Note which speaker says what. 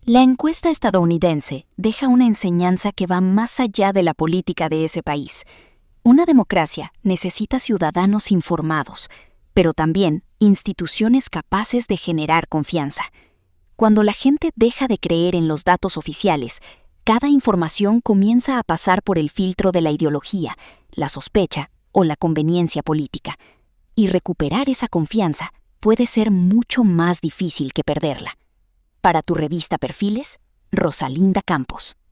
Speaker 1: La encuesta estadounidense deja una enseñanza que va más allá de la política de ese país. Una democracia necesita ciudadanos informados, pero también instituciones capaces de generar confianza. Cuando la gente deja de creer en los datos oficiales, cada información comienza a pasar por el filtro de la ideología, la sospecha o la conveniencia política. Y recuperar esa confianza puede ser mucho más difícil que perderla. Para tu revista Perfiles, Rosalinda Campos.